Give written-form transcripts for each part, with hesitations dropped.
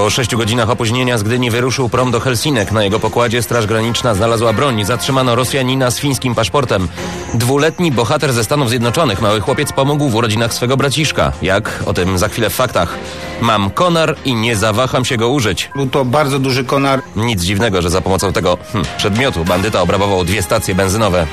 Po 6 godzinach opóźnienia z Gdyni wyruszył prom do Helsinek. Na jego pokładzie Straż Graniczna znalazła broń. Zatrzymano Rosjanina z fińskim paszportem. 2-letni bohater ze Stanów Zjednoczonych, mały chłopiec, pomógł w urodzinach swego braciszka. Jak? O tym za chwilę w faktach. Mam konar i nie zawaham się go użyć. Był to bardzo duży konar. Nic dziwnego, że za pomocą tego przedmiotu bandyta obrabował 2 stacje benzynowe.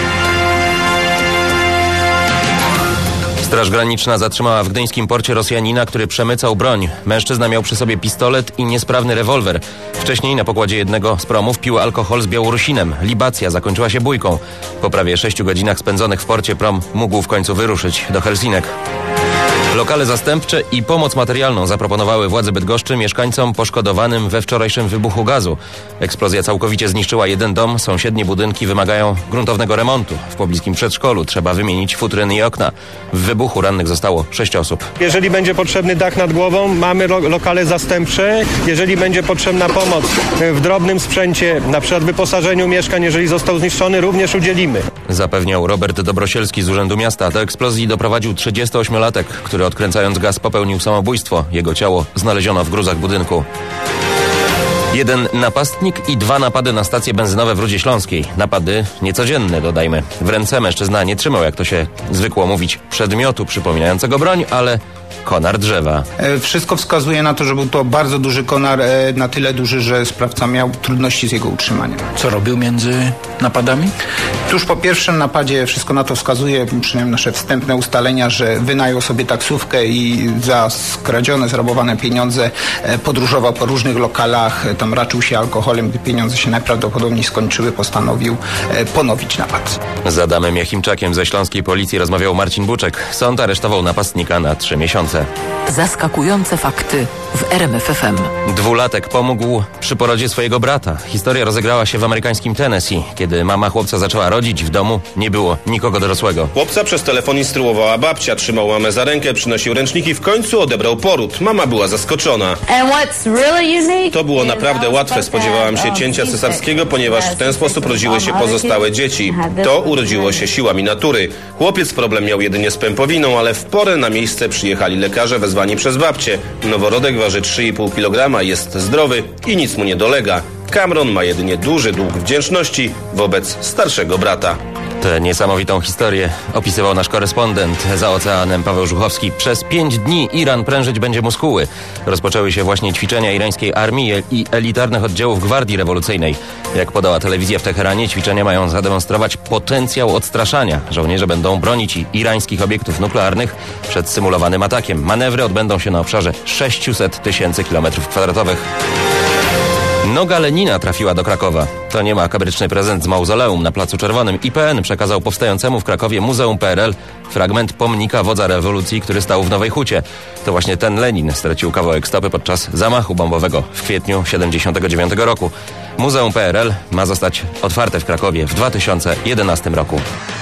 Straż Graniczna zatrzymała w gdyńskim porcie Rosjanina, który przemycał broń. Mężczyzna miał przy sobie pistolet i niesprawny rewolwer. Wcześniej na pokładzie jednego z promów pił alkohol z Białorusinem. Libacja zakończyła się bójką. Po prawie 6 godzinach spędzonych w porcie prom mógł w końcu wyruszyć do Helsinek. Lokale zastępcze i pomoc materialną zaproponowały władze Bydgoszczy mieszkańcom poszkodowanym we wczorajszym wybuchu gazu. Eksplozja całkowicie zniszczyła jeden dom, sąsiednie budynki wymagają gruntownego remontu. W pobliskim przedszkolu trzeba wymienić futryny i okna. W wybuchu rannych zostało 6 osób. Jeżeli będzie potrzebny dach nad głową, mamy lokale zastępcze. Jeżeli będzie potrzebna pomoc w drobnym sprzęcie, na przykład wyposażeniu mieszkań, jeżeli został zniszczony, również udzielimy. Zapewniał Robert Dobrosielski z Urzędu Miasta. Do eksplozji doprowadził 38-latek, który odkręcając gaz popełnił samobójstwo. Jego ciało znaleziono w gruzach budynku. 1 napastnik i 2 napady na stacje benzynowe w Rudzie Śląskiej. Napady niecodzienne, dodajmy. W ręce mężczyzna nie trzymał, jak to się zwykło mówić, przedmiotu przypominającego broń, ale konar drzewa. Wszystko wskazuje na to, że był to bardzo duży konar, na tyle duży, że sprawca miał trudności z jego utrzymaniem. Co robił między napadami? Tuż po pierwszym napadzie wszystko na to wskazuje, przynajmniej nasze wstępne ustalenia, że wynajął sobie taksówkę i za skradzione, zrabowane pieniądze podróżował po różnych lokalach, tam raczył się alkoholem. Gdy pieniądze się najprawdopodobniej skończyły, postanowił ponowić napad. Z Adamem Jachimczakiem ze śląskiej policji rozmawiał Marcin Buczek. Sąd aresztował napastnika na 3 miesiące. Zaskakujące fakty w RMF FM. 2-latek pomógł przy porodzie swojego brata. Historia rozegrała się w amerykańskim Tennessee. Kiedy mama chłopca zaczęła rodzić, w domu nie było nikogo dorosłego. Chłopca przez telefon instruowała babcia, trzymał mamę za rękę, przynosił ręczniki, w końcu odebrał poród. Mama była zaskoczona. To było naprawdę łatwe. Spodziewałam się cięcia cesarskiego, ponieważ w ten sposób rodziły się pozostałe dzieci. To urodziło się siłami natury. Chłopiec problem miał jedynie z pępowiną, ale w porę na miejsce przyjechali lekarze wezwani przez babcię. Noworodek waży 3,5 kg, jest zdrowy i nic mu nie dolega. Cameron ma jedynie duży dług wdzięczności wobec starszego brata. Tę niesamowitą historię opisywał nasz korespondent za oceanem Paweł Żuchowski. Przez 5 dni Iran prężyć będzie muskuły. Rozpoczęły się właśnie ćwiczenia irańskiej armii i elitarnych oddziałów Gwardii Rewolucyjnej. Jak podała telewizja w Teheranie, ćwiczenia mają zademonstrować potencjał odstraszania. Żołnierze będą bronić irańskich obiektów nuklearnych przed symulowanym atakiem. Manewry odbędą się na obszarze 600 000 km². Noga Lenina trafiła do Krakowa. To nie makabryczny prezent z mauzoleum na Placu Czerwonym. IPN przekazał powstającemu w Krakowie Muzeum PRL fragment pomnika wodza rewolucji, który stał w Nowej Hucie. To właśnie ten Lenin stracił kawałek stopy podczas zamachu bombowego w kwietniu 1979 roku. Muzeum PRL ma zostać otwarte w Krakowie w 2011 roku.